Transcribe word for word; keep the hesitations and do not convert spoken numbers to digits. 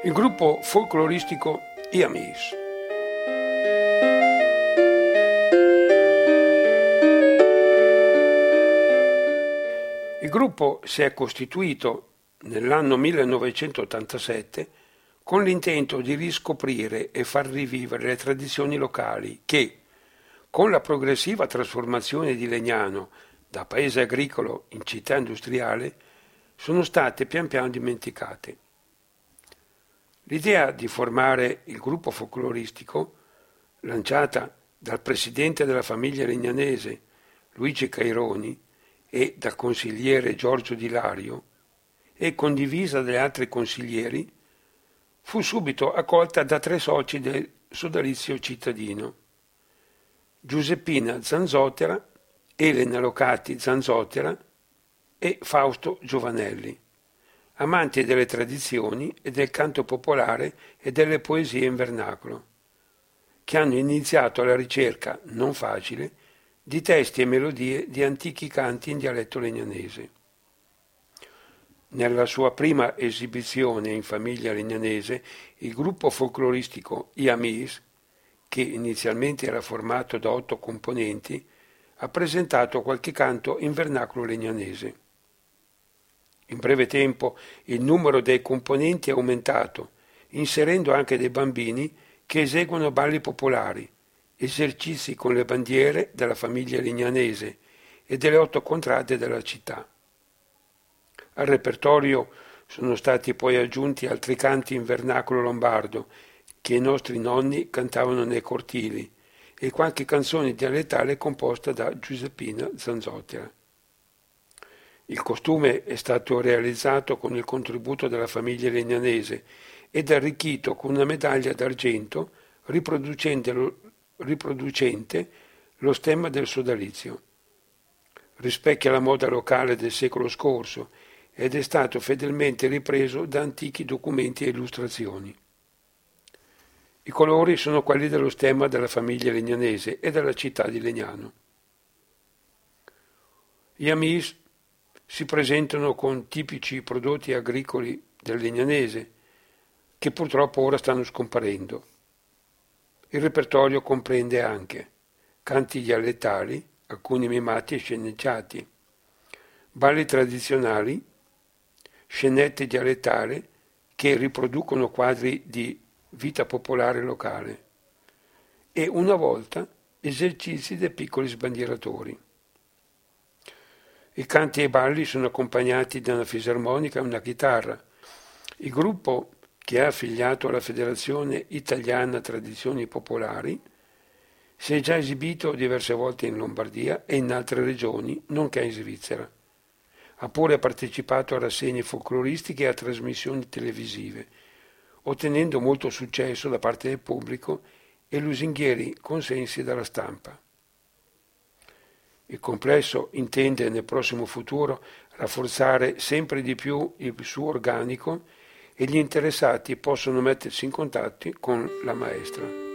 il gruppo folcloristico Iamis. Il gruppo si è costituito nell'anno millenovecentottantasette con l'intento di riscoprire e far rivivere le tradizioni locali che, con la progressiva trasformazione di Legnano da paese agricolo in città industriale, sono state pian piano dimenticate. L'idea di formare il gruppo folcloristico, lanciata dal presidente della famiglia legnanese Luigi Caironi e dal consigliere Giorgio Di Lario, e condivisa dagli altri consiglieri, fu subito accolta da tre soci del sodalizio cittadino: Giuseppina Zanzotera, Elena Locati Zanzotera e Fausto Giovanelli, amanti delle tradizioni e del canto popolare e delle poesie in vernacolo, che hanno iniziato la ricerca, non facile, di testi e melodie di antichi canti in dialetto legnanese. Nella sua prima esibizione in famiglia legnanese, il gruppo folcloristico Iamis, che inizialmente era formato da otto componenti, ha presentato qualche canto in vernacolo legnanese. In breve tempo il numero dei componenti è aumentato, inserendo anche dei bambini che eseguono balli popolari, esercizi con le bandiere della famiglia legnanese e delle otto contrade della città. Al repertorio sono stati poi aggiunti altri canti in vernacolo lombardo che i nostri nonni cantavano nei cortili e qualche canzone dialettale composta da Giuseppina Zanzotera. Il costume è stato realizzato con il contributo della famiglia legnanese ed arricchito con una medaglia d'argento riproducente lo, riproducente lo stemma del sodalizio. Rispecchia la moda locale del secolo scorso ed è stato fedelmente ripreso da antichi documenti e illustrazioni. I colori sono quelli dello stemma della famiglia legnanese e della città di Legnano. Gli Amis si presentano con tipici prodotti agricoli del legnanese, che purtroppo ora stanno scomparendo. Il repertorio comprende anche canti dialettali, alcuni mimati e sceneggiati, balli tradizionali, scenette dialettali che riproducono quadri di vita popolare locale e una volta esercizi dei piccoli sbandieratori. I canti e i balli sono accompagnati da una fisarmonica e una chitarra. Il gruppo, che è affiliato alla Federazione Italiana Tradizioni Popolari, si è già esibito diverse volte in Lombardia e in altre regioni, nonché in Svizzera. Ha pure partecipato a rassegne folcloristiche e a trasmissioni televisive, ottenendo molto successo da parte del pubblico e lusinghieri consensi dalla stampa. Il complesso intende nel prossimo futuro rafforzare sempre di più il suo organico e gli interessati possono mettersi in contatto con la maestra.